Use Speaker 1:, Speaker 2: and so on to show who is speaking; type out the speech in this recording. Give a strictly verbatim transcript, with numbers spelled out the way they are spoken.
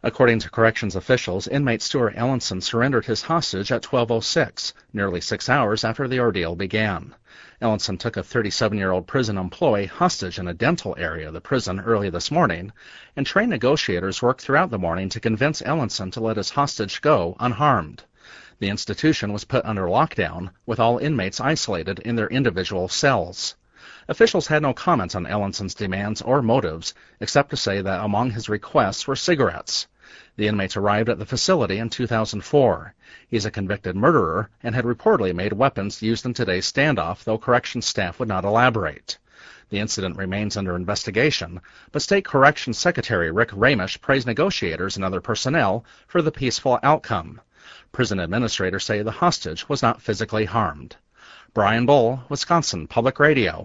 Speaker 1: According to corrections officials, inmate Stuart Ellenson surrendered his hostage at twelve oh six, nearly six hours after the ordeal began. Ellenson took a thirty-seven-year-old prison employee hostage in a dental area of the prison early this morning, and trained negotiators worked throughout the morning to convince Ellenson to let his hostage go unharmed. The institution was put under lockdown, with all inmates isolated in their individual cells. Officials had no comments on Ellenson's demands or motives, except to say that among his requests were cigarettes. The inmates arrived at the facility in two thousand four. He's a convicted murderer and had reportedly made weapons used in today's standoff, though corrections staff would not elaborate. The incident remains under investigation, but State Corrections Secretary Rick Ramish praised negotiators and other personnel for the peaceful outcome. Prison administrators say the hostage was not physically harmed. Brian Bull, Wisconsin Public Radio.